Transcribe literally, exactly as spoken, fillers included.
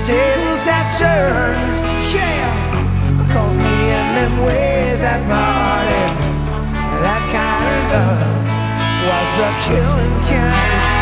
tables have turned, yeah. Cause me and them ways that parted, that kind of love was the killing kind.